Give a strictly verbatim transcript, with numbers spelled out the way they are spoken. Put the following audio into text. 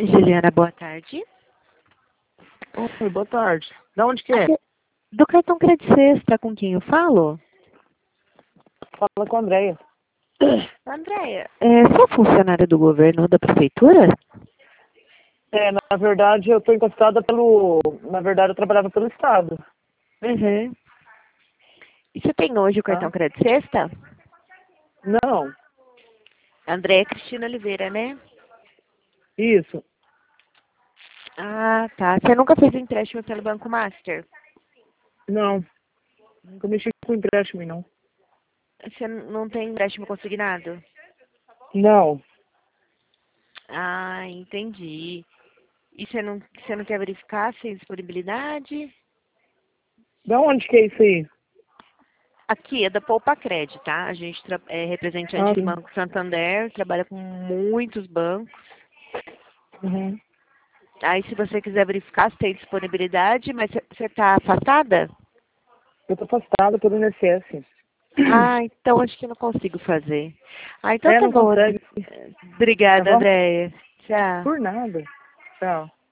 Juliana, boa tarde. Oi, boa tarde. Da onde que é? Do cartão Crédito Sexta, com quem eu falo? Fala com a Andréia. Andréia, é, sou funcionária do governo da prefeitura? É, na verdade, eu estou encostada pelo... Na verdade, eu trabalhava pelo Estado. Uhum. E você tem hoje o cartão Tá? Crédito Sexta? Não, Andréia Cristina Oliveira, né? isso. Ah, tá. Você nunca fez empréstimo pelo Banco Master? Não. Nunca mexi com empréstimo, não. Você não tem empréstimo consignado? Não. Ah, entendi. E você não, você não quer verificar se tem disponibilidade? Da onde que é isso aí? Aqui é da Poupa Cred, tá? A gente tra- é representante Ah, do sim. Banco Santander, trabalha com muitos bancos. Uhum. Aí, se você quiser verificar se tem disponibilidade, mas você está afastada? Eu tô afastada pelo I N S S. Ah, então acho que eu não consigo fazer. Ah, então É, tá não bom. consegue. Tá Obrigada, bom? Andréia. Tchau. Por nada. Tchau.